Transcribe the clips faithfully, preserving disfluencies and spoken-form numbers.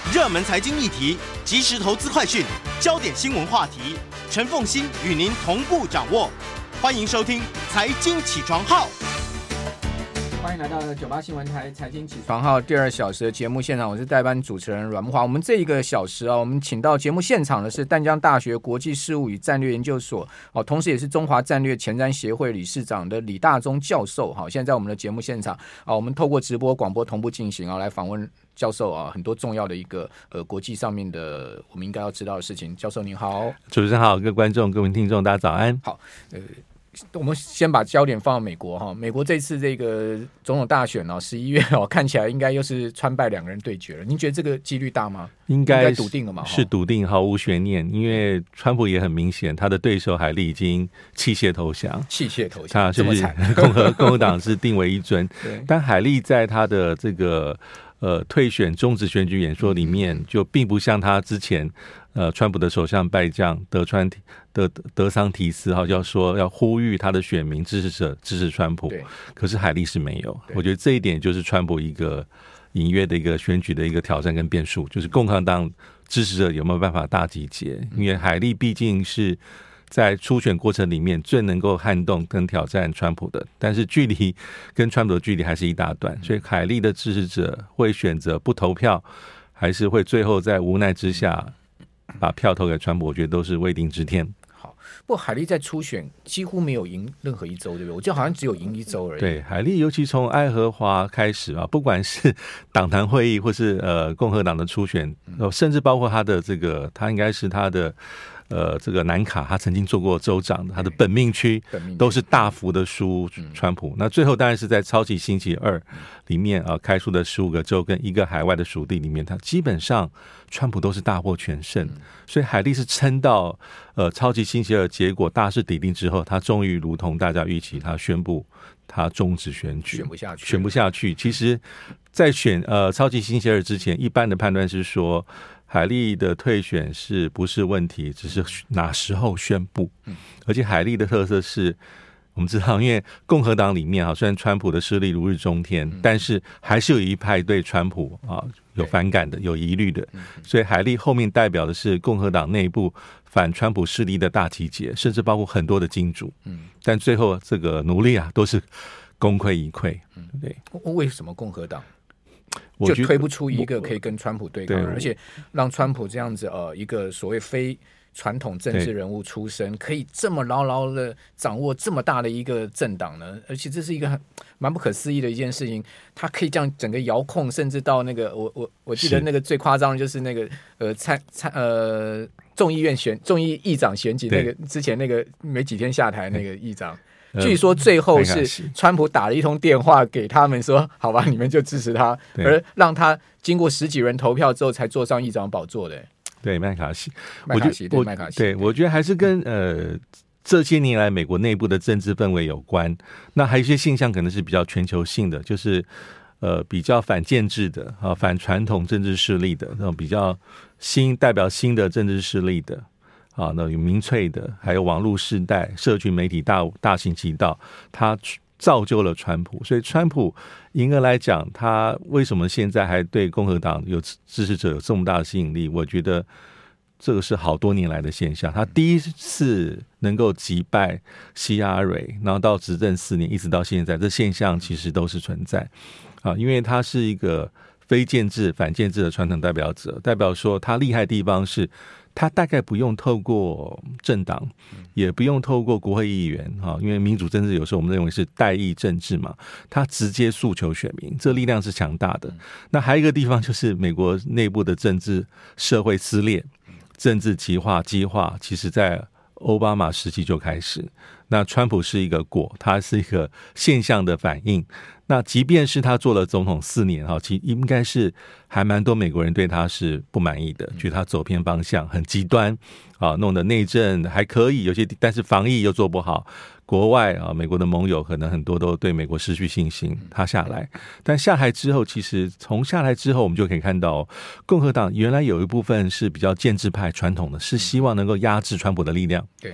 热门财经议题、即时投资快讯、焦点新闻话题，陈凤馨与您同步掌握。欢迎收听《财经起床号》。 欢迎来到九八新闻台财经起床号第二小时的节目现场，我是代班主持人阮木华。我们这一个小时啊，我们请到节目现场的是淡江大学国际事务与战略研究所，哦，同时也是中华战略前瞻协会理事长的李大中教授。好，现在在我们的节目现场啊，我们透过直播广播同步进行啊，来访问教授啊，很多重要的一个呃国际上面的我们应该要知道的事情。教授您好。 主持人好，各位观众、各位听众，大家早安。 好，呃。我们先把焦点放到美国哈，美国这次这个总统大选哦，十一月哦，看起来应该又是川拜两个人对决了。您觉得这个几率大吗？ 应该, 应该笃定了嘛？ 是笃定，毫无悬念。因为川普也很明显，他的对手海莉已经弃械投降， 弃械投降， 这么惨。共和共和党是定为一尊，但海莉在他的这个呃退选终止选举演说里面，就并不像他之前。呃，川普的首相败将德川德德桑提斯哈，要说要呼吁他的选民支持者支持川普，可是海莉是没有。我觉得这一点就是川普一个隐约的一个选举的一个挑战跟变数，就是共和党支持者有没有办法大集结？因为海莉毕竟是在初选过程里面最能够撼动跟挑战川普的，但是距离跟川普的距离还是一大段，所以海莉的支持者会选择不投票，还是会最后在无奈之下把票投给川普，我觉得都是未定之天。 好，不过海莉在初选几乎没有赢任何一州，对不对？我记得好像只有赢一州而已。 对，海莉尤其从爱荷华开始啊，不管是党团会议或是呃共和党的初选，呃，甚至包括他的这个，他应该是他的。呃，这个南卡他曾经做过州长的，他的本命区都是大幅的输川普。那最后当然是在超级星期二里面啊开出的十五个州跟一个海外的属地里面，他基本上川普都是大获全胜。所以海莉是撑到呃超级星期二结果大势底定之后，他终于如同大家预期，他宣布他终止选举， 选不下去， 选不下去。其实，在选呃超级星期二之前，一般的判断是说。海莉的退选是不是问题？只是哪时候宣布？而且海莉的特色是，我们知道，因为共和党里面啊，虽然川普的势力如日中天，但是还是有一派对川普啊有反感的、有疑虑的，所以海莉后面代表的是共和党内部反川普势力的大集结，甚至包括很多的金主。但最后这个努力啊，都是功亏一篑。对， 为什么共和党？就推不出一个可以跟川普对抗，而且让川普这样子呃一个所谓非传统政治人物出身，可以这么牢牢的掌握这么大的一个政党呢？而且这是一个蛮不可思议的一件事情，他可以这样整个遥控，甚至到那个我我我记得那个最夸张的就是那个呃参参呃众议院选众议议长选举那个之前那个没几天下台那个议长。据说最后是川普打了一通电话给他们说好吧，你们就支持他，而让他经过十几人投票之后才坐上议长宝座的。 对，麦卡锡， 麦卡锡，对麦卡锡， 对，我觉得还是跟呃这些年来美国内部的政治氛围有关。那还有一些现象可能是比较全球性的，就是呃比较反建制的啊，反传统政治势力的那种比较新代表新的政治势力的。啊，那有民粹的，还有网络世代、社群媒体大大行其道，它造就了川普。所以川普严格来讲，他为什么现在还对共和党有支持者有这么大的吸引力？我觉得这个是好多年来的现象。他第一次能够击败希拉蕊，然后到执政四年，一直到现在，这现象其实都是存在啊，因为他是一个非建制、反建制的传统代表者，代表说他厉害的地方是。他大概不用透过政党，也不用透过国会议员，因为民主政治有时候我们认为是代议政治嘛，他直接诉求选民，这力量是强大的。那还有一个地方就是美国内部的政治社会撕裂、政治极化、激化，其实在奥巴马时期就开始。那川普是一个果，他是一个现象的反应。那即便是他做了总统四年，其实应该是还蛮多美国人对他是不满意的，觉得他走偏方向，很极端啊，弄得内政还可以，有些但是防疫又做不好。国外啊，美国的盟友可能很多都对美国失去信心，他下来。但下台之后，其实从下台之后，我们就可以看到，共和党原来有一部分是比较建制派传统的，是希望能够压制川普的力量。 对。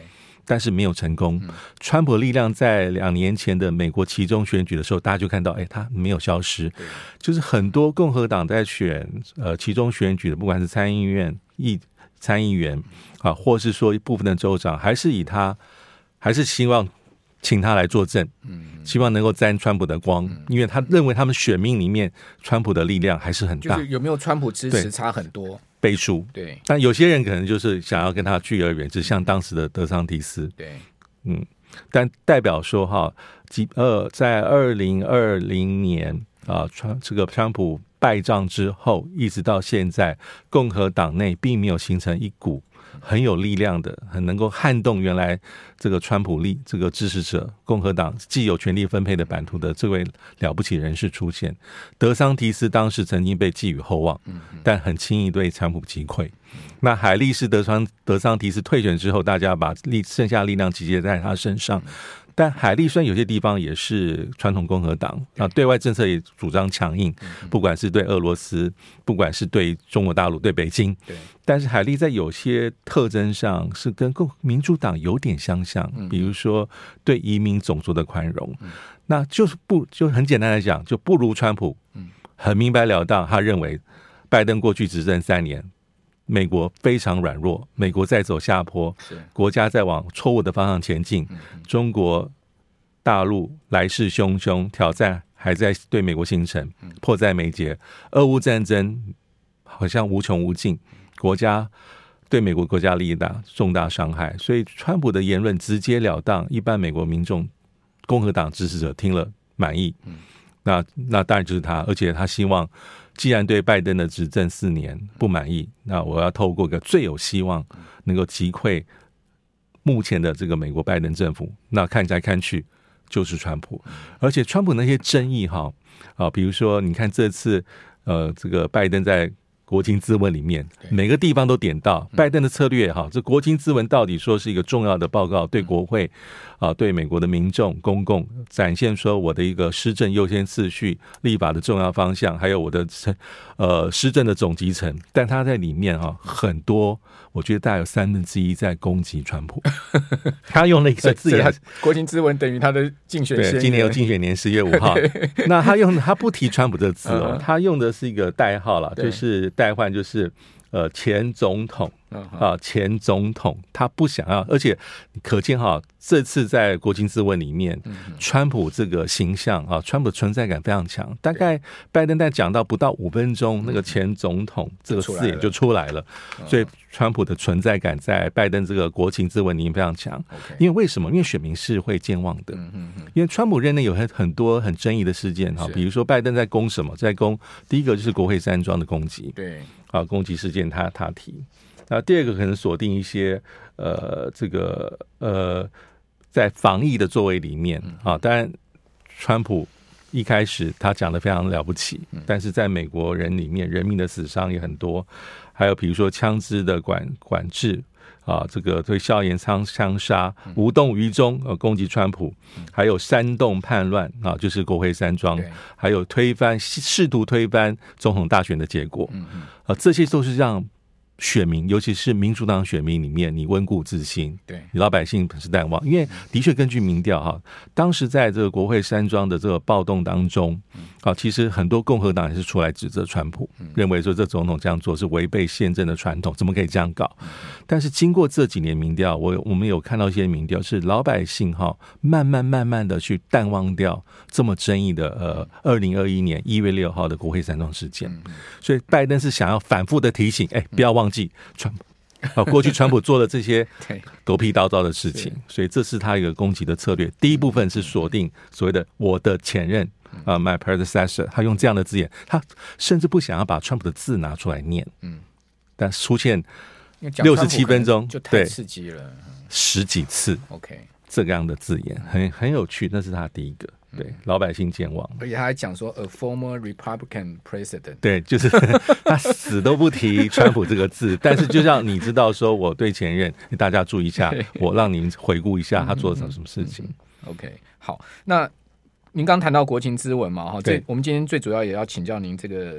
但是没有成功。嗯、川普力量在两年前的美国期中选举的时候，大家就看到，哎，他没有消失，就是很多共和党在选呃期中选举的，不管是参议院议参议员啊，或是说一部分的州长，还是以他，还是希望请他来作证，嗯，希望能够沾川普的光，嗯、因为他认为他们选民里面川普的力量还是很大， 就是有没有川普支持差很多。 背书， 对， 但有些人可能就是想要跟他距而远之，像当时的德桑提斯， 对， 嗯，但代表说哈，呃，在二零二零年啊，川这个川普败仗之后，一直到现在，共和党内并没有形成一股很有力量的、很能够撼动原来这个川普力这个支持者，共和党既有权力分配的版图的这位了不起人士出现。德桑提斯当时曾经被寄予厚望，但很轻易对川普击溃。那海利是德桑德桑提斯退选之后，大家把力剩下力量集结在他身上。但海利虽然有些地方也是传统共和党啊，对外政策也主张强硬，不管是对俄罗斯，不管是对中国大陆、对北京，但是海利在有些特征上是跟共民主党有点相像，比如说对移民种族的宽容，那就是不就很简单来讲，就不如川普，很明白了当，他认为拜登过去执政三年。美国非常软弱，美国在走下坡，国家在往错误的方向前进，中国大陆来势汹汹，挑战还在对美国形成，迫在眉睫，俄乌战争好像无穷无尽，国家对美国国家利益大重大伤害，所以川普的言论直截了当，一般美国民众共和党支持者听了满意，那那当然就是他，而且他希望既然对拜登的执政四年不满意，那我要透过一个最有希望能够击溃目前的这个美国拜登政府，那看来看去就是川普。而且川普那些争议哈啊，比如说你看这次呃这个拜登在国情咨文里面每个地方都点到拜登的策略哈，这国情咨文到底说是一个重要的报告，对国会啊，对美国的民众公共展现说我的一个施政优先次序、立法的重要方向，还有我的呃施政的总集成。但他在里面哈很多，我觉得大概有三分之一在攻击川普。他用了一个字眼， 国情咨文等于他的竞选宣言。 对，今年有竞选年十月五号。那他用他不提川普这个字哦，他用的是一个代号啦，就是代换，就是呃前总统。啊，前总统他不想要，而且可见哈，这次在国情咨文里面，嗯、川普这个形象啊，川普存在感非常强。大概拜登在讲到不到五分钟，嗯、那个前总统这个字眼就出来了，嗯、所以川普的存在感在拜登这个国情咨文里面非常强。嗯、因为为什么？因为选民是会健忘的。嗯嗯嗯、因为川普任内有很很多很争议的事件哈，比如说拜登在攻什么，在攻第一个就是国会山庄的攻击， 对， 啊，攻击事件他他提。那第二个可能锁定一些呃，这个呃，在防疫的作为里面啊，当然，川普一开始他讲的非常了不起，但是在美国人里面，人民的死伤也很多，还有比如说枪支的管管制啊，这个对校园枪枪杀无动于衷，呃，攻击川普，还有煽动叛乱啊，就是国会山庄，还有推翻试图推翻总统大选的结果，啊，这些都是让选民，尤其是民主党选民里面，你温故知新， 对， 你老百姓是淡忘，因为的确根据民调哈，当时在这个国会山庄的这个暴动当中，啊，其实很多共和党也是出来指责川普，认为说这总统这样做是违背宪政的传统，怎么可以这样搞？但是经过这几年民调，我我们有看到一些民调是老百姓哈，慢慢慢慢的去淡忘掉这么争议的呃，二零二一年一月六号的国会山庄事件，所以拜登是想要反复的提醒，哎，不要忘记川普啊，过去川普做了这些狗屁叨叨的事情，所以这是他一个攻击的策略。第一部分是锁定所谓的我的前任啊、uh, ，my predecessor， 他用这样的字眼，他甚至不想要把川普的字拿出来念，嗯，但出现六十七分钟就太刺激了， 十几次 ，OK， 这样的字眼很很有趣，那是他第一个。对，老百姓健忘， 而且他还讲说 ，a former Republican president， 对，就是他死都不提川普这个字，但是就让你知道说，我对前任，大家注意一下，我让您回顾一下他做了什么什么事情。 嗯嗯嗯、OK， 好，那您刚谈到国情咨文嘛，哈，这我们今天最主要也要请教您这个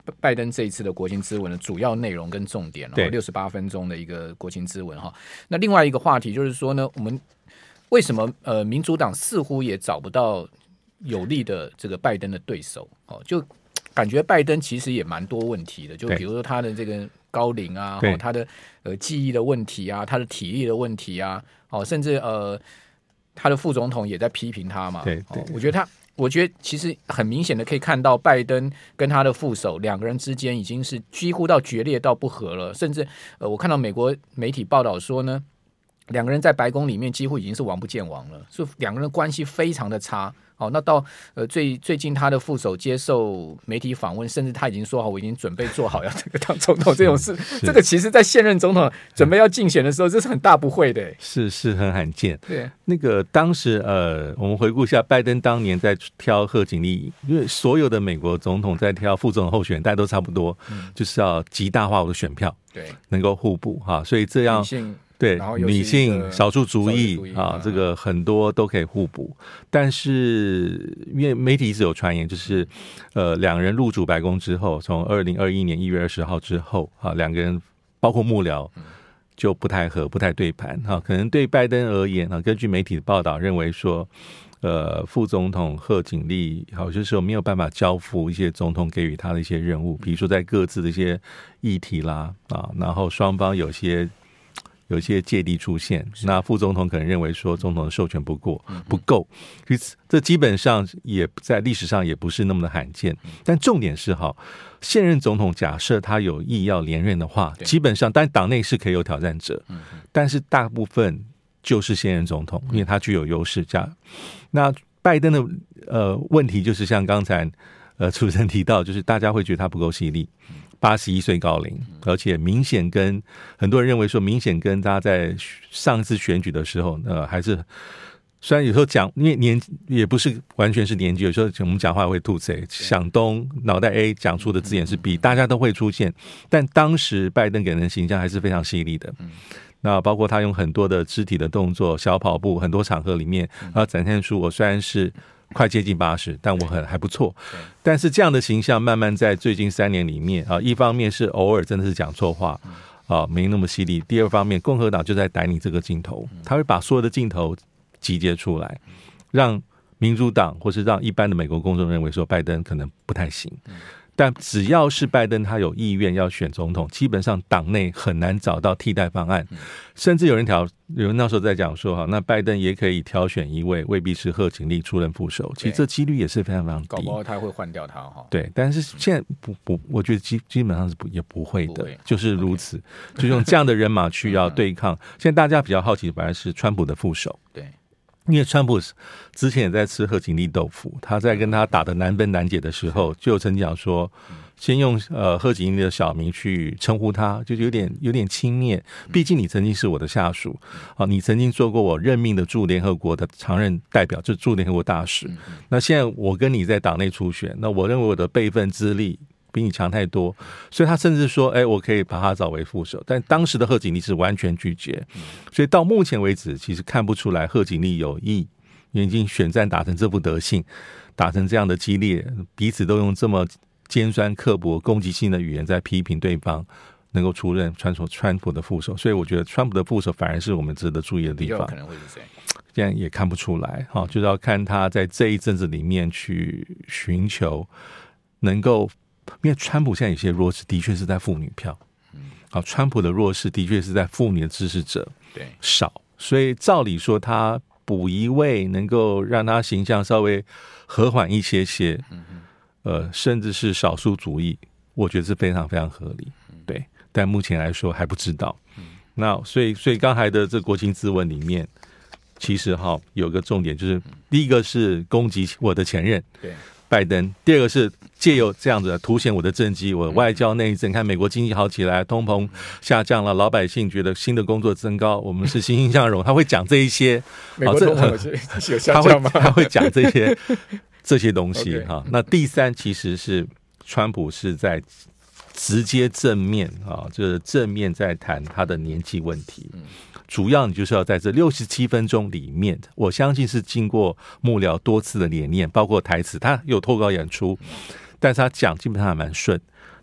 拜登这一次的国情咨文的主要内容跟重点， 对， 六十八分钟的一个国情咨文哈。那另外一个话题就是说呢，我们为什么呃民主党似乎也找不到有力的这个拜登的对手？哦，就感觉拜登其实也蛮多问题的，就比如说他的这个高龄啊，哦、他的呃记忆的问题啊，他的体力的问题啊，哦，甚至呃他的副总统也在批评他嘛。 对对、 哦，我觉得他。我觉得其实很明显的可以看到，拜登跟他的副手两个人之间已经是几乎到决裂到不和了，甚至呃，我看到美国媒体报道说呢，两个人在白宫里面几乎已经是王不见王了，所以两个人的关系非常的差。好，那到呃最最近他的副手接受媒体访问，甚至他已经说好，我已经准备做好要这个当总统这种事。这个其实在现任总统准备要竞选的时候，这是很大不讳的， 是是很罕见。 对， 那个当时呃，我们回顾一下，拜登当年在挑贺锦丽，因为所有的美国总统在挑副总统候选人，大家都差不多，嗯、就是要极大化我的选票， 对， 能够互补哈，所以这样。对，女性、少数族裔啊，这个很多都可以互补。但是因为媒体一直有传言，就是呃，两人入主白宫之后，从二零二一年一月二十号之后啊，两个人包括幕僚就不太合、不太对盘哈。可能对拜登而言啊，根据媒体的报道认为说，呃，副总统贺锦丽好像是没有办法交付一些总统给予他的一些任务，比如说在各自的一些议题啦啊，然后双方有些。有一些芥蒂出现，那副总统可能认为说总统的授权不过不够，这基本上也在历史上也不是那么的罕见。但重点是哈，现任总统假设他有意要连任的话，基本上，但党内是可以有挑战者，但是大部分就是现任总统，因为他具有优势。这样，那拜登的呃问题就是像刚才呃主持人提到，就是大家会觉得他不够犀利。八十一岁高龄，而且明显跟很多人认为说，明显跟他在上次选举的时候，呃，还是虽然有时候讲，因为年也不是完全是年纪，有时候我们讲话会吐槽，想东脑袋 A 讲出的字眼是 B， 大家都会出现。但当时拜登给人的形象还是非常犀利的。那包括他用很多的肢体的动作，小跑步，很多场合里面，然后展现出我虽然是。快接近八十，但我很还不错。但是这样的形象慢慢在最近三年里面啊，一方面是偶尔真的是讲错话啊，没那么犀利；第二方面，共和党就在逮你这个镜头，他会把所有的镜头集结出来，让民主党或是让一般的美国公众认为说拜登可能不太行。但只要是拜登他有意愿要选总统，基本上党内很难找到替代方案，甚至有人挑有人那时候在讲说哈，那拜登也可以挑选一位未必是贺锦丽出任副手，其实这几率也是非常非常低， 搞不好他会换掉他哈。 对，但是现在不不，我觉得基基本上是不也不会的，会就是如此， okay. 就用这样的人马去要对抗。现在大家比较好奇的反而是川普的副手， 对。 因为川普之前也在吃贺锦丽豆腐，他在跟他打的难分难解的时候，就曾经讲说，先用呃贺锦丽的小名去称呼他，就有点有点轻蔑。毕竟你曾经是我的下属啊，你曾经做过我任命的驻联合国的常任代表，就驻联合国大使。那现在我跟你在党内初选，那我认为我的辈分资历比你强太多，所以他甚至说，哎，我可以把他找为副手。但当时的贺锦丽是完全拒绝，所以到目前为止，其实看不出来贺锦丽有意，因为已经选战打成这副德性，打成这样的激烈，彼此都用这么尖酸刻薄、攻击性的语言在批评对方，能够出任川普川普的副手。所以我觉得川普的副手反而是我们值得注意的地方。 可能会是谁？ 现在也看不出来，哈，就是要看他在这一阵子里面去寻求能够。因为川普现在有些弱势的确是在妇女票，好，川普的弱势的确是在妇女的支持者少，所以照理说他补一位能够让他形象稍微和缓一些些，呃，甚至是少数主义，我觉得是非常非常合理，对。但目前来说还不知道。那所以所以刚才的这国情咨文里面，其实哈有个重点就是，第一个是攻击我的前任，对。拜登，第二个是借由这样子凸显我的政绩，我的外交内政，看美国经济好起来，通膨下降了，老百姓觉得新的工作增高，我们是欣欣向荣，他会讲这一些， 美国通膨有下降吗？ 他会他会讲这些这些东西哈。那第三其实是川普是在直接正面啊，就是正面在谈他的年纪问题。主要你就是要在这六十七分钟里面，我相信是经过幕僚多次的演练，包括台词，他有脱稿演出，但是他讲基本上还蛮顺。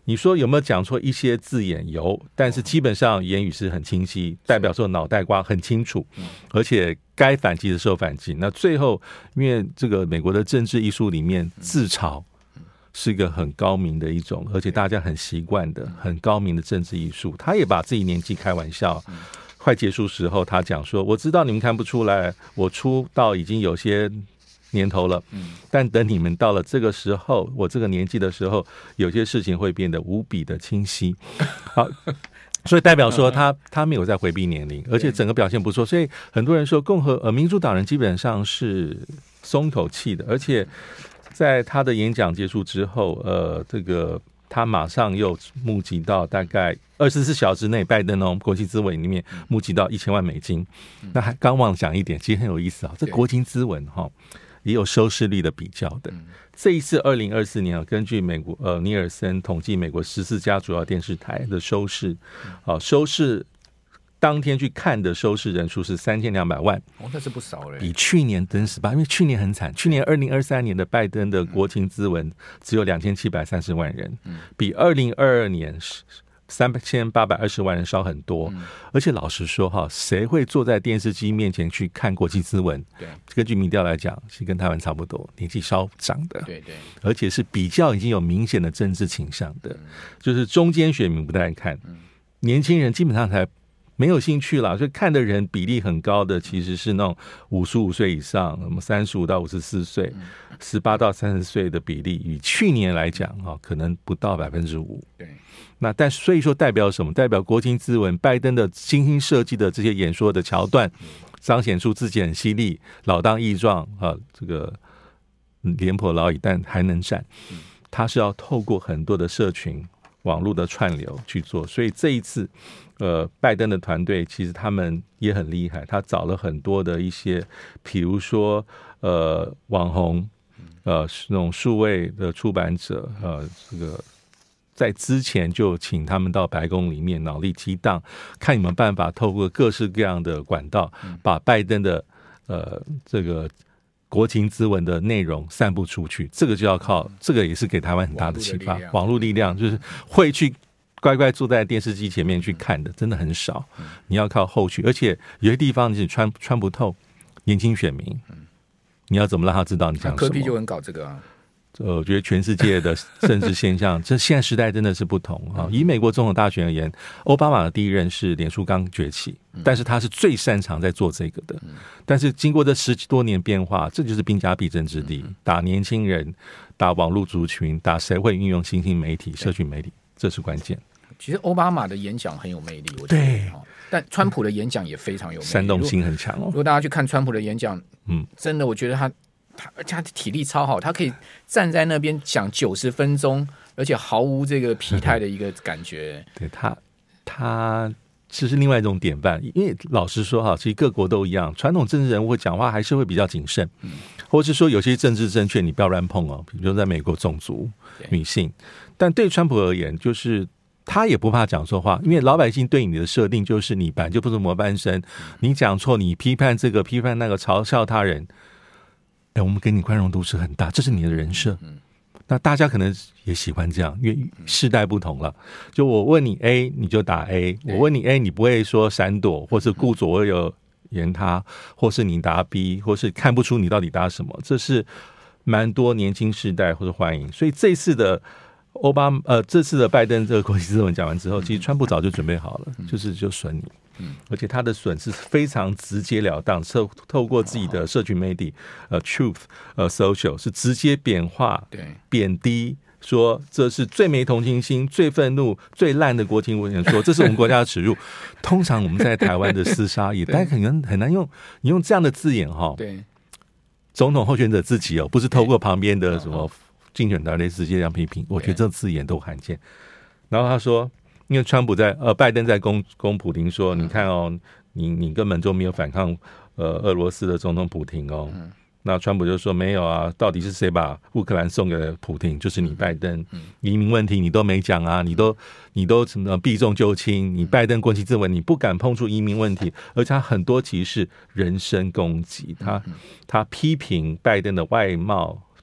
你说有没有讲错一些字眼？有，但是基本上言语是很清晰，代表说脑袋瓜很清楚，而且该反击的时候反击。那最后，因为这个美国的政治艺术里面，自嘲是一个很高明的一种，而且大家很习惯的很高明的政治艺术。他也把自己年纪开玩笑。快结束时候，他讲说：“我知道你们看不出来，我出道已经有些年头了，但等你们到了这个时候，我这个年纪的时候，有些事情会变得无比的清晰。”好，所以代表说他他没有在回避年龄，而且整个表现不错。所以很多人说共和呃民主党人基本上是松口气的，而且在他的演讲结束之后，呃，这个。他马上又募集到大概二十四小时内，拜登哦国情咨文里面募集到一千万美金。那还刚忘了讲一点，其实很有意思啊。这国情咨文哈也有收视率的比较的。这一次二零二四年啊，根据美国呃尼尔森统计，美国十四家主要电视台的收视，啊收视。当天去看的收视人数是三千两百万， 哦，那是不少嘞， 比去年增十八，因为去年很惨，去年二零二三年的拜登的国情咨文只有两千七百三十万人，嗯、比二零二二年三千八百二十万人少很多。嗯、而且老实说哈，谁会坐在电视机面前去看国情咨文？对，根据民调来讲，是跟台湾差不多，年纪稍长的，对对，而且是比较已经有明显的政治倾向的，嗯、就是中间选民不太看，嗯、年轻人基本上才。没有兴趣啦，所以看的人比例很高的其实是那种五十五岁以上，什么三十五到五十四岁，十八到三十岁的比例，与去年来讲哈，可能不到百分之五。对，那但所以说代表什么？代表国情咨文，拜登的精心设计的这些演说的桥段，彰显出自己很犀利，老当益壮啊，这个廉颇老矣，但还能战。他是要透过很多的社群。网络的串流去做，所以这一次，呃，拜登的团队其实他们也很厉害，他找了很多的一些，比如说呃网红，呃那种数位的出版者，呃这个在之前就请他们到白宫里面脑力激荡，看有没有办法透过各式各样的管道，把拜登的呃这个。国情咨文的内容散布出去，这个就要靠，这个也是给台湾很大的启发。网络力量就是会去乖乖坐在电视机前面去看的，真的很少。你要靠后续，而且有些地方你是穿穿不透年轻选民，你要怎么让他知道你讲什么？ 科比就很搞这个啊。 呃，我觉得全世界的政治现象，这现在时代真的是不同啊。以美国总统大选而言，奥巴马的第一任是脸书刚崛起，但是他是最擅长在做这个的。但是经过这十多年变化，这就是兵家必争之地，打年轻人，打网络族群，打谁会运用新兴媒体、社群媒体，这是关键。 其实奥巴马的演讲很有魅力，我觉得。对。但川普的演讲也非常有魅力， 煽动性很强哦。 如果大家去看川普的演讲，嗯，真的，我觉得他。他而且他体力超好，他可以站在那边讲九十分钟，而且毫无这个疲态的一个感觉。 对他，他这是另外一种典范。因为老实说哈，其实各国都一样，传统政治人物讲话还是会比较谨慎，嗯、或是说有些政治正确你不要乱碰哦。比如说在美国，种族、女性，但对川普而言，就是他也不怕讲错话，因为老百姓对你的设定就是你本来就不是模范生，你讲错，你批判这个批判那个，嘲笑他人。哎，我们给你宽容度是很大，这是你的人设。嗯，那大家可能也喜欢这样，因为世代不同了。就我问你 A， 你就打 A； 我问你 A， 你不会说闪躲，或是顾左右言他，或是你答 B， 或是看不出你到底答什么。这是蛮多年轻世代或者欢迎。所以这次的奥巴马，呃，这次的拜登这个国情咨文讲完之后，其实川普早就准备好了，就是就损你。嗯，而且他的损是非常直截了当，透透过自己的社群媒体，呃 ，Truth， 呃 ，Social 是直接贬化、贬低，说这是最没同情心、最愤怒、最烂的国情文言，说这是我们国家的耻辱。通常我们在台湾的厮杀也，大家可能很难用你用这样的字眼哈。对，总统候选者自己哦，不是透过旁边的什么竞选团队直接这样批评，我觉得这字眼都罕见。然后他说。因为川普在呃，拜登在攻攻普丁说，你看哦，你你根本就没有反抗呃俄罗斯的总统普丁哦。嗯、那川普就说没有啊，到底是谁把乌克兰送给了普丁？就是你拜登。嗯、移民问题你都没讲啊，你都你都什么避重就轻，你拜登国情咨文你不敢碰触移民问题，而且他很多其实是人身攻击，他他批评拜登的外貌。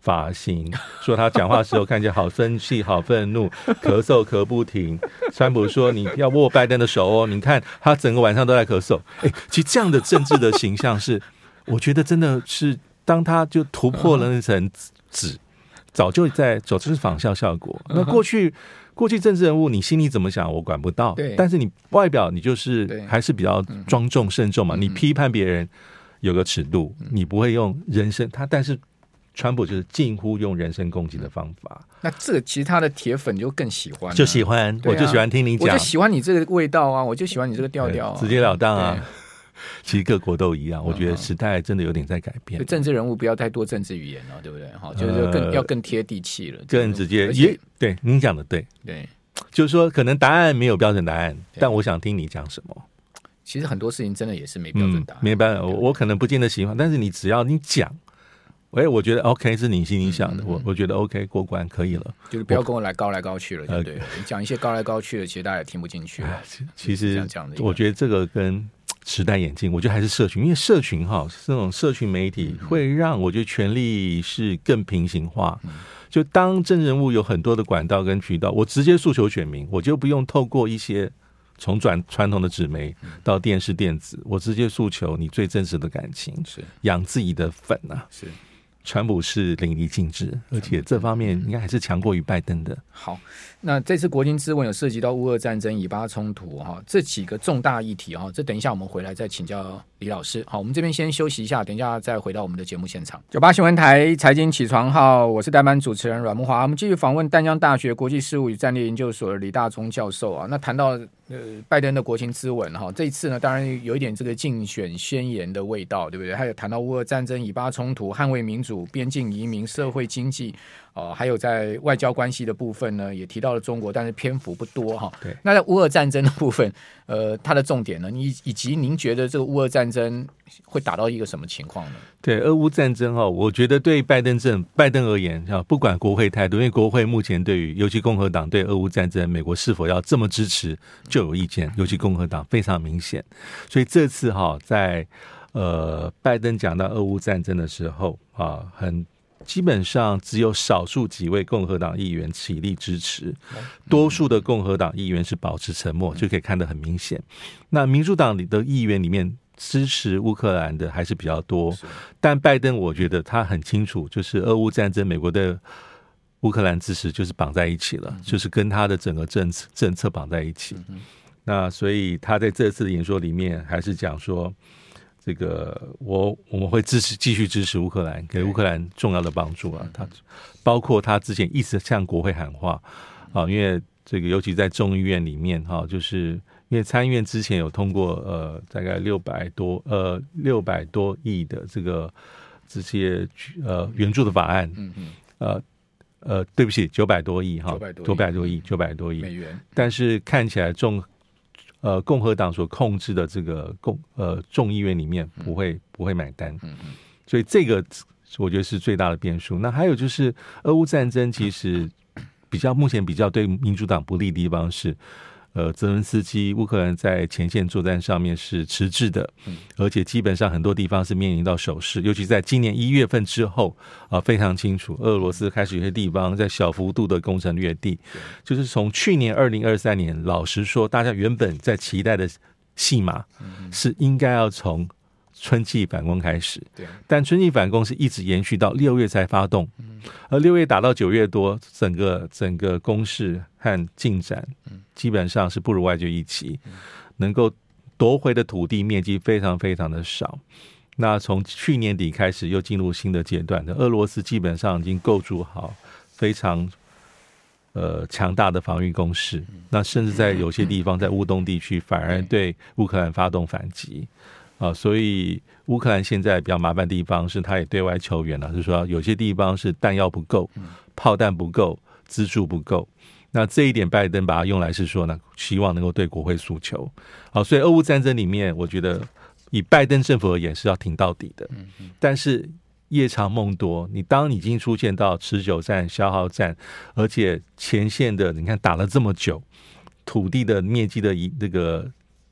发型，说他讲话的时候看起来好生气、好愤怒，咳嗽咳不停。川普说你要握拜登的手哦，你看他整个晚上都在咳嗽。哎，其实这样的政治的形象是，我觉得真的是当他就突破了那层纸，早就在走，就是仿效效果。那过去过去政治人物，你心里怎么想我管不到，但是你外表你就是还是比较庄重慎重嘛，你批判别人有个尺度，你不会用人身他，但是。川普就是近乎用人身攻击的方法， 那这个其实他的铁粉就更喜欢、啊， 就喜欢，啊、我就喜欢听你讲， 我就喜欢你这个味道啊，我就喜欢你这个调调、啊， 直截了当啊。其实各国都一样，我觉得时代真的有点在改变。 政治人物不要太多政治语言了、啊，对不对？好，就是更、呃、要更贴地气了， 更直接。也对，您讲的对， 对， 就是说可能答案没有标准答案，但我想听你讲什么。 其实很多事情真的也是没标准答案， 嗯、没办法，我我可能不见得喜欢，但是你只要你讲。哎，我觉得 OK 是你心里想的，嗯嗯我我觉得 OK 过关可以了， 就是不要跟我来高来高去了，对不对？你讲一些高来高去的，其实大家也听不进去。 其实我觉得这个跟时代演进，我觉得还是社群，因为社群哈，这种社群媒体会让我觉得权力是更平行化。嗯、就当政治人物有很多的管道跟渠道，我直接诉求选民，我就不用透过一些。从转传统的纸媒到电视电子，我直接诉求你最真实的感情，是养自己的粉啊。是，川普是淋漓尽致，而且这方面应该还是强过于拜登的。 好，那这次国情咨文有涉及到乌俄战争、以巴冲突哈，这几个重大议题哈，这等一下我们回来再请教李老师。好，我们这边先休息一下，等一下再回到我们的节目现场。九八新闻台财经起床号，我是代班主持人阮慕骅。我们继续访问淡江大学国际事务与战略研究所的李大忠教授啊。那谈到呃拜登的国情咨文哈，这一次呢，当然有一点这个竞选宣言的味道，对不对？还有谈到乌俄战争、以巴冲突、捍卫民主、边境移民、社会经济。哦，还有在外交关系的部分呢，也提到了中国，但是篇幅不多哈。对，那在乌俄战争的部分，呃，它的重点呢，以以及您觉得这个乌俄战争会打到一个什么情况呢？ 对，俄乌战争哈，我觉得对拜登政拜登而言哈，不管国会态度，因为国会目前对于尤其共和党对俄乌战争，美国是否要这么支持就有意见，尤其共和党非常明显，所以这次哈，在呃拜登讲到俄乌战争的时候啊，很。基本上只有少数几位共和党议员起立支持，多数的共和党议员是保持沉默，就可以看得很明显。那民主党里的议员里面支持乌克兰的还是比较多，但拜登我觉得他很清楚，就是俄乌战争，美国的乌克兰支持就是绑在一起了，就是跟他的整个政策政策绑在一起。那所以他在这次的演说里面还是讲说。这个我我们会支持继续支持乌克兰，给乌克兰重要的帮助啊！他包括他之前一直向国会喊话啊，因为这个尤其在众议院里面哈，就是因为参议院之前有通过呃大概六百多呃六百多亿的这个这些呃援助的法案，嗯嗯呃呃对不起九百多亿哈，九百多亿九百多亿美元，但是看起来众。呃，共和党所控制的这个共呃众议院里面不会、嗯、不会买单，嗯嗯，所以这个我觉得是最大的变数。那还有就是俄乌战争，其实比较目前比较对民主党不利的地方是，呃，泽伦斯基乌克兰在前线作战上面是迟滞的，嗯，而且基本上很多地方是面临到守势，尤其在今年一月份之后啊、呃，非常清楚，俄罗斯开始有些地方在小幅度的攻城略地，就是从去年二零二三年，老实说，大家原本在期待的戏码是应该要从春季反攻开始，但春季反攻是一直延续到六月才发动，而六月打到九月多，整个整个攻势和进展基本上是不如外界预期，能够夺回的土地面积非常非常的少。那从去年底开始又进入新的阶段的俄罗斯基本上已经构筑好非常呃强大的防御工事，那甚至在有些地方在乌东地区反而对乌克兰发动反击。啊，所以乌克兰现在比较麻烦的地方是，他也对外求援了，就是说有些地方是弹药不够，炮弹不够，资助不够。那这一点，拜登把它用来是说呢，希望能够对国会诉求。好，所以俄乌战争里面，我觉得以拜登政府而言是要挺到底的。但是夜长梦多，你当已经出现到持久战、消耗战，而且前线的你看打了这么久，土地的面积的这个。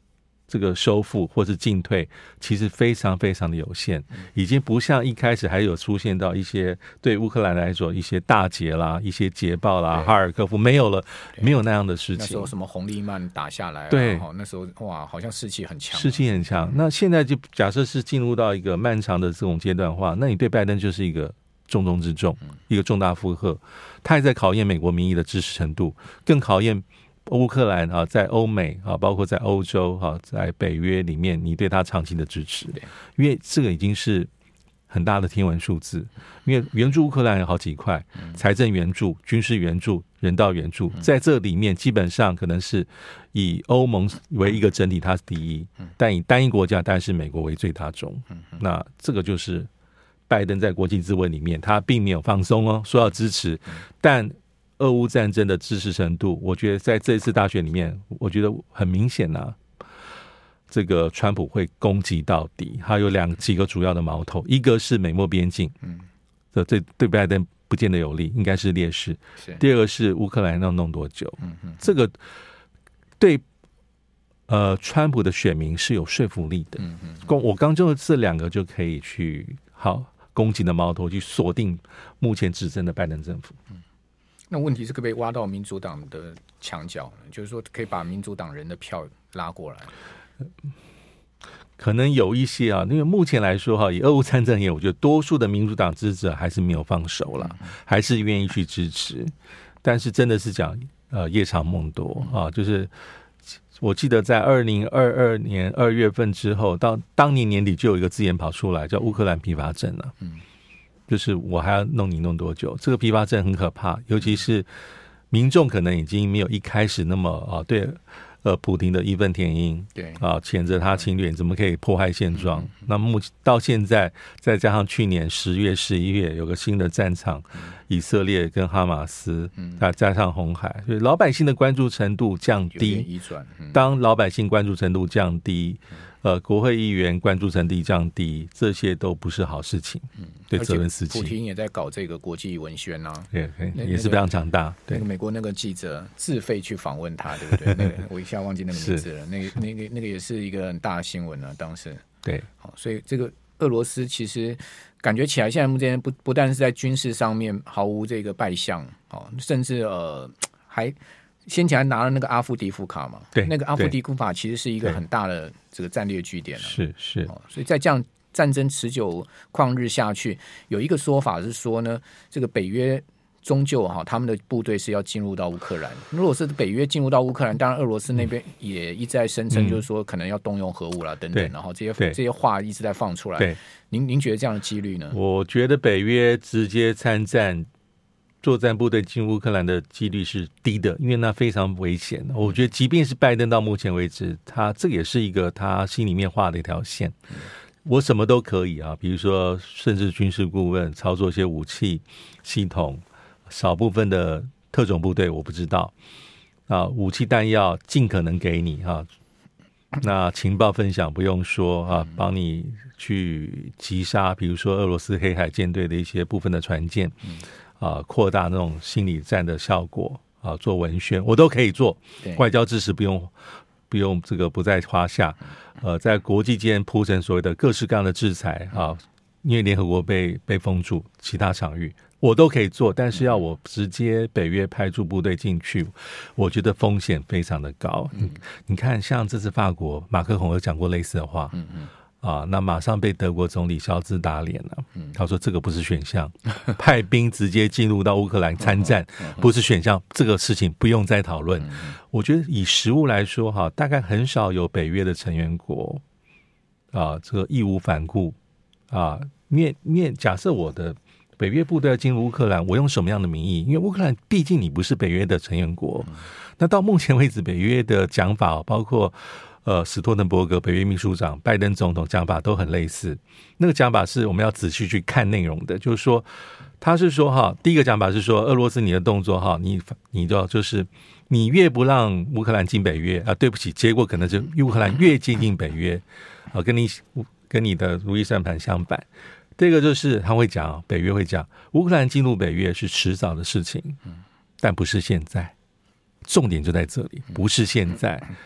这个收复或是进退其实非常非常的有限，已经不像一开始还有出现到一些对乌克兰来说一些大捷啦、一些捷报啦，哈尔科夫没有了，没有那样的事情。 那时候什么红利曼打下来， 对， 那时候哇，好像士气很强， 士气很强。那现在就假设是进入到一个漫长的这种阶段的话，那你对拜登就是一个重中之重，一个重大负荷，他也在考验美国民意的支持程度，更考验乌克兰啊，在欧美啊，包括在欧洲啊，在北约里面，你对他长期的支持，因为这个已经是很大的天文数字。因为援助乌克兰有好几块，财政援助、军事援助、人道援助，在这里面基本上可能是以欧盟为一个整体，它是第一，但以单一国家，当然是美国为最大宗。那这个就是拜登在国际咨文里面，他并没有放松哦，说要支持，但俄乌战争的支持程度，我觉得在这一次大选里面，我觉得很明显啊，这个川普会攻击到底。他有两几个主要的矛头，一个是美墨边境，嗯，这对对拜登不见得有利，应该是劣势。第二个是乌克兰要弄多久，嗯嗯，这个对呃川普的选民是有说服力的。嗯嗯，我刚就这两个就可以去好攻击的矛头去锁定目前执政的拜登政府。嗯。 那问题是可不可以挖到民主党的墙角呢？就是说可以把民主党人的票拉过来。 可能有一些啊，因为目前来说哈，以俄乌战争而言，我觉得多数的民主党支持者还是没有放手了，还是愿意去支持。但是真的是讲呃夜长梦多啊，就是我记得在二零二二年二月份之后，到当年年底就有一个字眼跑出来，叫乌克兰疲乏症了。嗯。就是我还要弄你弄多久？这个疲乏症很可怕，尤其是民众可能已经没有一开始那么啊，对呃普丁的义愤填膺，对啊，谴责他侵略，怎么可以破坏现状？嗯、那目到现在，再加上去年十月、十一月有个新的战场，嗯、以色列跟哈马斯，再加上红海，所以老百姓的关注程度降低。嗯、当老百姓关注程度降低。呃，国会议员关注程度降低，这些都不是好事情。嗯，对泽连斯基， 普丁也在搞这个国际文宣啊， 对，也是非常强大。对， 那个美国那个记者自费去访问他，对不对？那个我一下忘记那个名字了。那个、那个、那个也是一个很大的新闻啊，当时。 对， 好，所以这个俄罗斯其实感觉起来，现在目前不不但是在军事上面毫无这个败相，哦，甚至呃还。先前还拿了那个阿夫迪夫卡嘛， 对， 那个阿夫迪夫卡其实是一个很大的这个战略据点、啊、 是是、 哦，所以在这样战争持久旷日下去，有一个说法是说呢，这个北约终究哈、哦，他们的部队是要进入到乌克兰。如果是北约进入到乌克兰，当然俄罗斯那边也一直在声称，就是说可能要动用核武啦等等，然后这些这些话一直在放出来。对，您您觉得这样的几率呢？ 我觉得北约直接参战。作战部队进入乌克兰的几率是低的，因为那非常危险。我觉得即便是拜登到目前为止，他这也是一个他心里面画的一条线。我什么都可以啊，比如说甚至军事顾问操作一些武器系统，少部分的特种部队我不知道啊，武器弹药尽可能给你啊。那情报分享不用说啊，帮你去击杀，比如说俄罗斯黑海舰队的一些部分的船舰。啊，扩大那种心理战的效果啊，做文宣我都可以做，外交支持不用不用这个不在话下。呃，在国际间铺成所谓的各式各样的制裁啊，因为联合国被被封住，其他场域我都可以做，但是要我直接北约派驻部队进去，我觉得风险非常的高。嗯、你看，像这次法国马克宏有讲过类似的话。嗯嗯啊，那马上被德国总理肖兹打脸了。嗯、他说这个不是选项，派兵直接进入到乌克兰参战不是选项，这个事情不用再讨论。嗯、我觉得以实务来说，哈，大概很少有北约的成员国啊，这个义无反顾啊。因为因为假设我的北约部队要进入乌克兰，我用什么样的名义？因为乌克兰毕竟你不是北约的成员国。嗯、那到目前为止，北约的讲法包括。呃，史托滕伯格北约秘书长、拜登总统讲法都很类似。那个讲法是我们要仔细去看内容的，就是说，他是说哈，第一个讲法是说，俄罗斯你的动作哈，你你知道就是你越不让乌克兰进北约啊，对不起，结果可能是乌克兰越接近北约啊，跟你跟你的如意算盘相反。第二个就是他会讲，北约会讲，乌克兰进入北约是迟早的事情，但不是现在，重点就在这里，不是现在。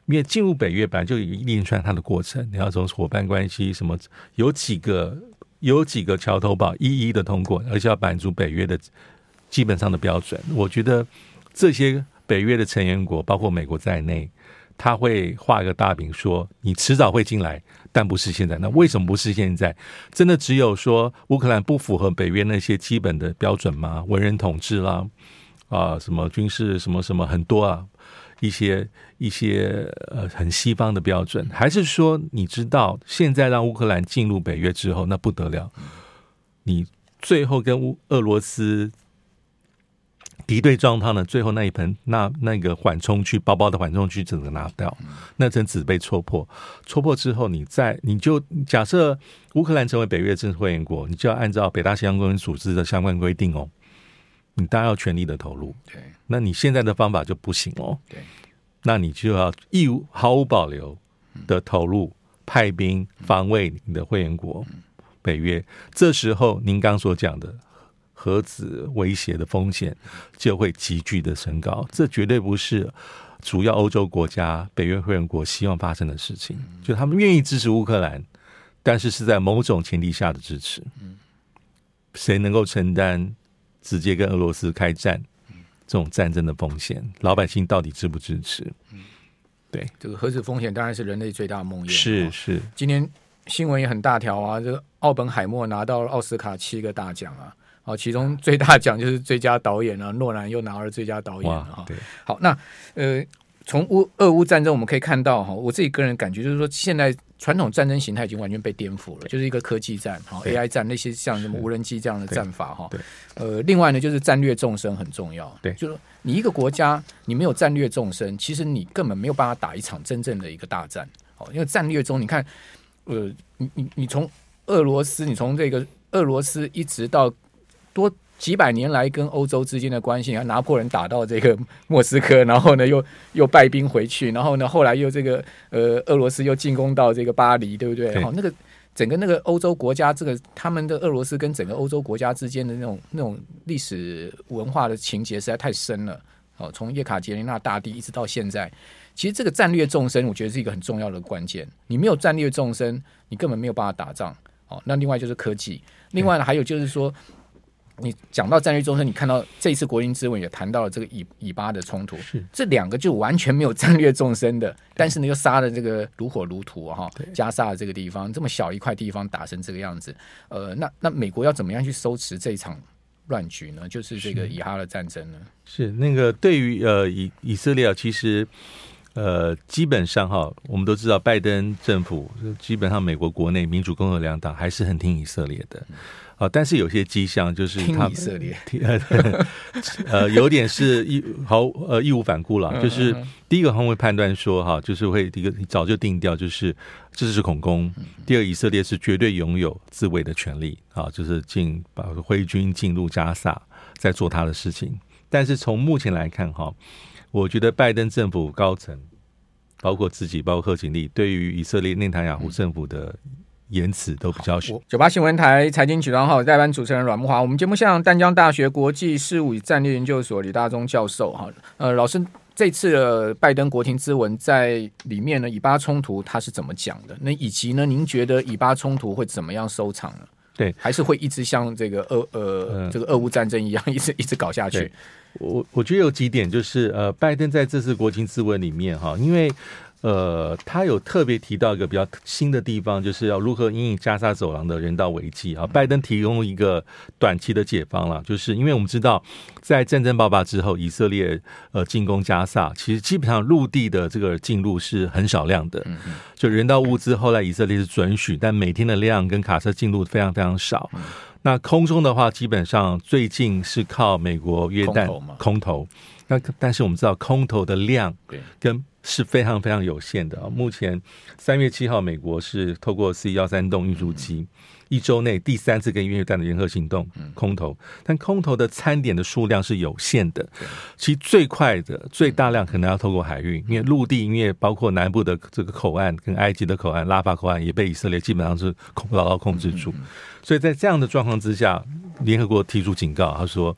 因为进入北约本来就有一连串它的过程，你要从伙伴关系什么，有几个有几个桥头堡一一的通过，而且要满足北约的基本上的标准。我觉得这些北约的成员国，包括美国在内，他会画一个大饼说，你迟早会进来，但不是现在。那为什么不是现在？真的只有说乌克兰不符合北约那些基本的标准吗？文人统治啦，啊，什么军事什么什么很多啊，一些一些呃很西方的标准，还是说你知道现在让乌克兰进入北约之后，那不得了，你最后跟乌俄罗斯敌对状态呢，最后那一盆那那个缓冲区，包包的缓冲区整个拿掉，那层纸被戳破，戳破之后，你再你就假设乌克兰成为北约正式会员国，你就要按照北大西洋公约组织的相关规定哦，你当然要全力的投入。 对， 那你现在的方法就不行哦。 对， 那你就要义无毫无保留的投入，派兵防卫你的会员国北约。这时候您刚所讲的核子威胁的风险就会急剧的升高，这绝对不是主要欧洲国家北约会员国希望发生的事情。就他们愿意支持乌克兰，但是是在某种前提下的支持。谁能够承担直接跟俄罗斯开战这种战争的风险？老百姓到底支不支持？对， 这个核子风险当然是人类最大的梦魇。 是是， 今天新闻也很大条啊，这个奥本海默拿到了奥斯卡七个大奖啊。哦，其中最大奖就是最佳导演啊，诺兰又拿了最佳导演啊。 对，好， 那呃，从乌俄乌战争我们可以看到哈，我自己个人感觉就是说，现在传统战争形态已经完全被颠覆了，就是一个科技战、A I 战，那些像什么无人机这样的战法哈。呃，另外呢，就是战略纵深很重要。对，就是你一个国家你没有战略纵深，其实你根本没有办法打一场真正的一个大战。哦，因为战略中，你看，呃，你你你从俄罗斯，你从这个俄罗斯一直到多几百年来跟欧洲之间的关系，拿破仑打到这个莫斯科，然后呢又又败兵回去，然后呢后来又这个呃俄罗斯又进攻到这个巴黎，对不对？然后那个整个那个欧洲国家，这个他们的俄罗斯跟整个欧洲国家之间的那种那种历史文化的情节实在太深了。哦，从叶卡捷琳娜大帝一直到现在，其实这个战略纵深，我觉得是一个很重要的关键。你没有战略纵深，你根本没有办法打仗。哦，那另外就是科技，另外还有就是说。你讲到战略纵深，你看到这一次国情咨文也谈到了这个以以巴的冲突，这两个就完全没有战略纵深的，但是呢又杀了这个如火如荼哈，加沙的这个地方这么小一块地方打成这个样子，呃，那那美国要怎么样去收拾这一场乱局呢？就是这个以哈的战争呢？ 是那个对于呃以以色列其实。呃，基本上哈，我们都知道，拜登政府基本上美国国内民主共和两党还是很听以色列的，啊、呃，但是有些迹象就是他听以色列， 呃，有点是义毫呃义无反顾了，就是第一个他们会判断说哈，就是会一个早就定调，就是这是恐攻；第二，以色列是绝对拥有自卫的权利啊，就是进把挥军进入加萨，在做他的事情。但是从目前来看哈。我觉得拜登政府高层，包括自己，包括贺锦丽，对于以色列内塔尼亚胡政府的言辞都比较凶。 九八新闻台财经起床号代班主持人阮慕骅，我们节目向淡江大学国际事务与战略研究所李大中教授哈，呃，老师这次的拜登国情咨文在里面呢，以巴冲突他是怎么讲的？那以及呢，您觉得以巴冲突会怎么样收场呢？ 对， 还是会一直像这个俄呃这个俄乌战争一样，一直一直搞下去。 我我觉得有几点，就是呃，拜登在这次国情咨文里面哈，因为呃，他有特别提到一个比较新的地方，就是要如何因应加沙走廊的人道危机啊。拜登提供一个短期的解方了，就是因为我们知道，在战争爆发之后，以色列呃进攻加沙，其实基本上陆地的这个进入是很少量的，就人道物资后来以色列是准许，但每天的量跟卡车进入非常非常少。那空中的话，基本上最近是靠美国、约旦空投，那但是我们知道空投的量跟是非常非常有限的。目前三月七号，美国是透过 C 一三栋运输机，一周内第三次跟约旦的联合行动空投，但空投的餐点的数量是有限的。其实最快的、最大量可能要透过海运，因为陆地，因为包括南部的这个口岸跟埃及的口岸、拉法口岸也被以色列基本上是牢牢控制住。所以在这样的状况之下，联合国提出警告，他说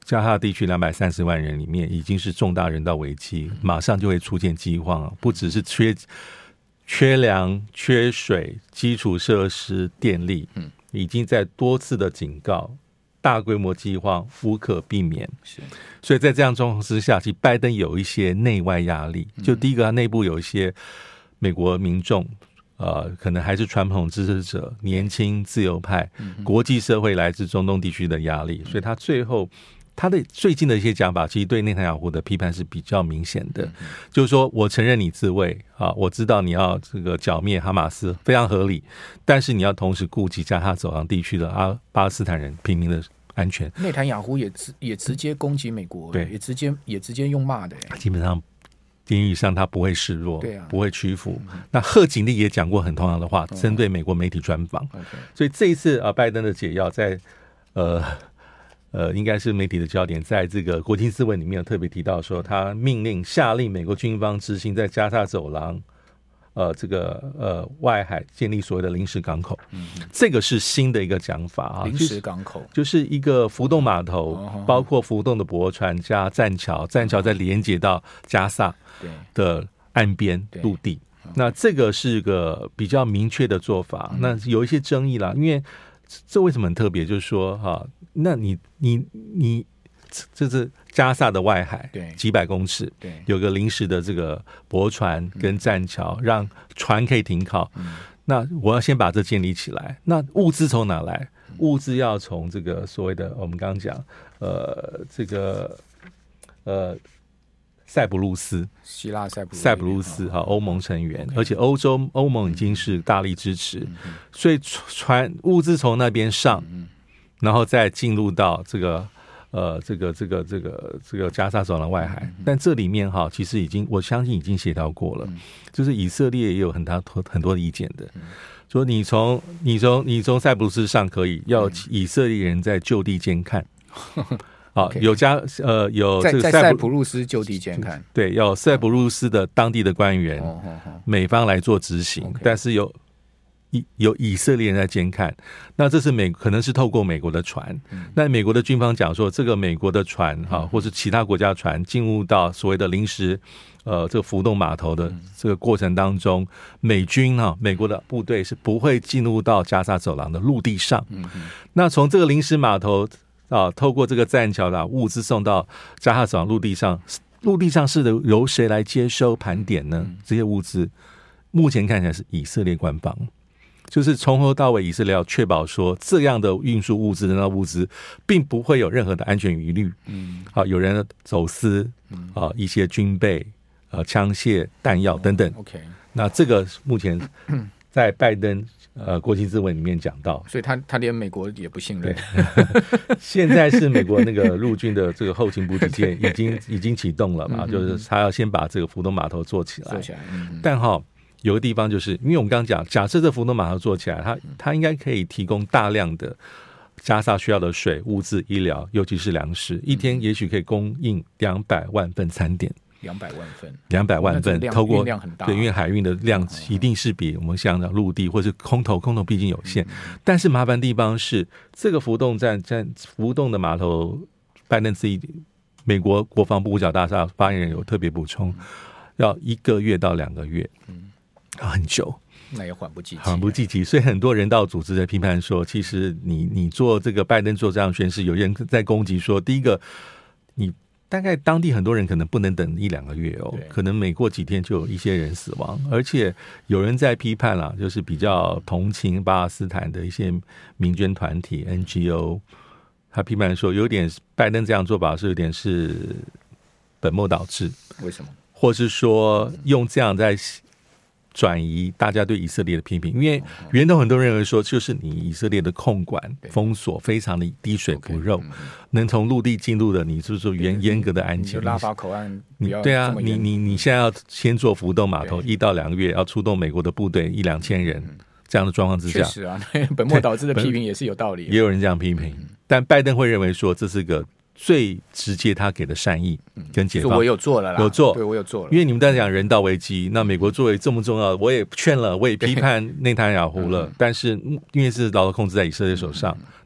加沙地区两百三十万人里面已经是重大人道危机，马上就会出现饥荒，不只是缺缺粮、缺水、基础设施、电力，已经在多次的警告，大规模饥荒无可避免。所以在这样状况之下，其实拜登有一些内外压力。就第一个，他内部有一些美国民众。呃，可能还是传统支持者、年轻自由派、国际社会来自中东地区的压力，所以他最后他的最近的一些讲法，其实对内塔尼亚胡的批判是比较明显的，就是说我承认你自卫啊，我知道你要这个剿灭哈马斯非常合理，但是你要同时顾及加沙走廊地区的阿巴勒斯坦人平民的安全。 内塔尼亚胡也直也直接攻击美国， 对， 也直接也直接用骂的， 基本上。言语上他不会示弱， 对啊， 不会屈服。嗯、那贺锦丽也讲过很同样的话，嗯、针对美国媒体专访。嗯、所以这一次啊，拜登的解药在呃呃，应该是媒体的焦点，在这个国情咨文里面有特别提到说，他命令下令美国军方执行在加沙走廊。呃，这个呃外海建立所谓的临时港口，嗯、这个是新的一个讲法啊。 临时港口就是一个浮动码头，哦、包括浮动的驳船加栈桥，栈桥再连接到加沙的岸边陆地。那这个是个比较明确的做法。嗯、那有一些争议啦，因为这为什么很特别？就是说哈、啊，那你你你。这是加沙的外海，几百公尺，有个临时的这个驳船跟栈桥，嗯、让船可以停靠。嗯、那我要先把这建立起来。那物资从哪来？嗯、物资要从这个所谓的我们刚刚讲，呃，这个呃塞浦路斯， 希腊塞浦塞浦路斯哈，欧盟成员，而且欧洲欧盟已经是大力支持，嗯、所以船物资从那边上，嗯、然后再进入到这个。呃，这个这个这个这个加沙走廊外海，但这里面哈，其实已经我相信已经协调过了，就是以色列也有很大很多的意见的，说你从你从你从塞浦路斯上可以要以色列人在就地监看，啊，有加呃有这个在塞浦路斯就地监看， 对，要塞浦路斯的当地的官员，美方来做执行，但是有。有以色列人在监看，那这是美可能是透过美国的船，嗯、那美国的军方讲说，这个美国的船哈，或是其他国家船进入到所谓的临时呃这个浮动码头的这个过程当中，美军哈美国的部队是不会进入到加沙走廊的陆地上。嗯、那从这个临时码头啊，透过这个栈桥把物资送到加沙走廊陆地上，陆地上是由谁来接收盘点呢？这些物资目前看起来是以色列官方。就是从头到尾，以色列要确保说这样的运输物资、人道物资，并不会有任何的安全疑虑。嗯，好，有人走私，啊，一些军备、呃，枪械、弹药等等。 哦、OK， 那这个目前在拜登呃国情咨文里面讲到， 所以他他连美国也不信任。 现在是美国那个陆军的这个后勤补给舰已经已经启动了嘛，就是他要先把这个浮动码头做起来。 做起来，嗯、 但哈。有个地方就是，因为我们刚刚讲，假设这浮动码头做起来，它它应该可以提供大量的加沙需要的水、物资、医疗，尤其是粮食，一天也许可以供应两百万份餐点。 两百万份， 两百万份，透过量很大， 对，因为海运的量一定是比我们像陆地或是空投，空投毕竟有限。嗯、但是麻烦地方是，这个浮动站站浮动的码头，拜登自己美国国防部五角大厦发言人有特别补充，嗯、要一个月到两个月。嗯很久， 那也缓不济急， 缓不济急。所以很多人道组织在批判说，其实你你做这个拜登做这样宣示，有人在攻击说，第一个，你大概当地很多人可能不能等一两个月哦，可能每过几天就有一些人死亡，而且有人在批判啦，就是比较同情巴勒斯坦的一些民间团体 N G O， 他批判说，有点拜登这样做法是有点是本末倒置， 为什么？ 或是说用这样在转移大家对以色列的批评，因为源头很多人认为说，就是你以色列的控管封锁非常的低水不漏， okay, 能从陆地进入的，你就是说严严格的安检， 拉法口岸， 你对啊，你你你现在要先做浮动码头，一到两个月要出动美国的部队一两千人，嗯、这样的状况之下， 确实啊，本末倒置的批评也是有道理， 也有人这样批评，嗯、但拜登会认为说这是个最直接他给的善意跟解放， 我有做了啦， 有做， 对我有做了。 因为你们在讲人道危机，那美国作为这么重要，我也劝了，我也批判内塔尼亚胡了，但是因为是牢牢控制在以色列手上，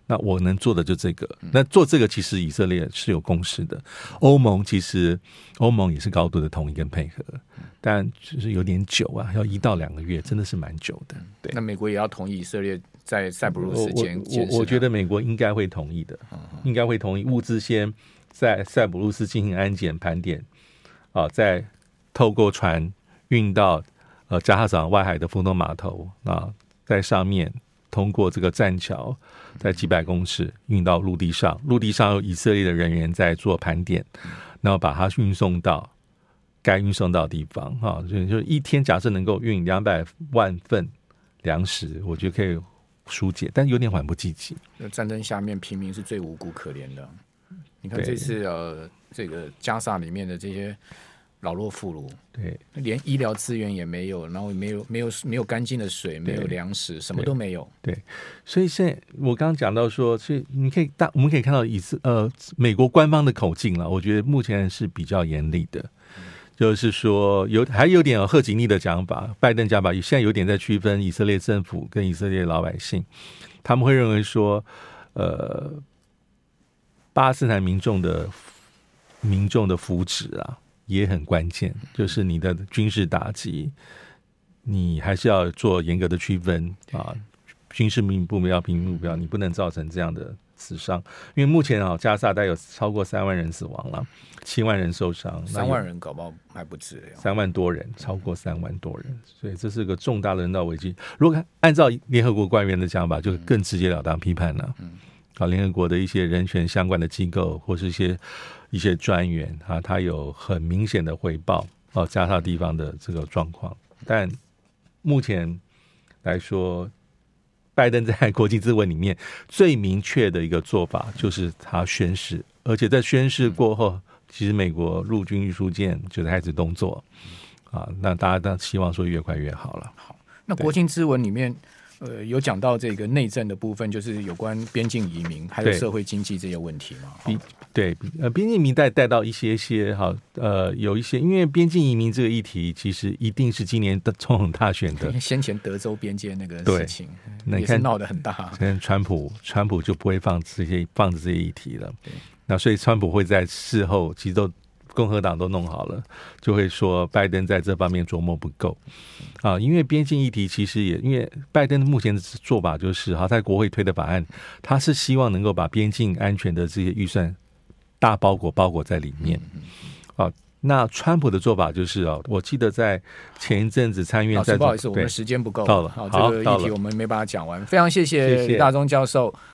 那我能做的就这个。那做这个其实以色列是有共识的，欧盟其实欧盟也是高度的同意跟配合，但就是有点久啊，要一到两个月，真的是蛮久的。对， 那美国也要同意以色列在塞浦路斯建我我我觉得美国应该会同意的，应该会同意物资先在塞浦路斯进行安检盘点，啊，再透过船运到呃加哈港外海的福农码头啊，在上面通过这个栈桥，在几百公尺运到陆地上，陆地上有以色列的人员在做盘点，然后把它运送到该运送到的地方哈，就就一天假设能够运两百万份粮食，我觉得可以疏解，但有点缓不济急。 战争下面平民是最无辜可怜的。你看这次呃，这个加萨里面的这些老弱妇孺， 对， 连医疗资源也没有，然后没有没有没有干净的水，没有粮食，什么都没有。 对，所以现在我刚刚讲到说，所以你可以大我们可以看到以色呃美国官方的口径了，我觉得目前是比较严厉的。就是说有还有点有贺锦丽的讲法，拜登讲法现在有点在区分以色列政府跟以色列老百姓，他们会认为说，呃，巴勒斯坦民众的民众的福祉啊也很关键，就是你的军事打击，你还是要做严格的区分啊，军事目标、平民目标，你不能造成这样的死伤，因为目前啊，加萨大概有超过三万人死亡了，七万人受伤， 三万人搞不好还不止了， 三万多人，超过三万多人，所以这是个重大的人道危机。如果按照联合国官员的讲法，就更直截了当批判了。嗯，啊，联合国的一些人权相关的机构或是一些一些专员啊，他有很明显的回报哦，加沙地方的这个状况，但目前来说，拜登在国际咨文里面最明确的一个做法就是他宣誓，而且在宣誓过后，其实美国陆军运输舰就开始动作啊，那大家都希望说越快越好了。 好，那国情咨文里面呃有讲到这个内政的部分，就是有关边境移民还有社会经济这些问题嘛？ 对，呃，边境移民带带到一些些哈，呃，有一些，因为边境移民这个议题，其实一定是今年的总统大选的。 先前德州边界那个事情，也是闹得很大。 跟川普，川普就不会放这些放着这些议题了。那所以川普会在事后，其实都共和党都弄好了，就会说拜登在这方面琢磨不够啊。因为边境议题其实也，因为拜登目前的做法就是哈，在国会推的法案，他是希望能够把边境安全的这些预算大包裹包裹在里面啊。那川普的做法就是哦，我记得在前一阵子参院在， 不好意思，我们时间不够到了， 好，这个议题我们没办法讲完。非常谢谢李大中教授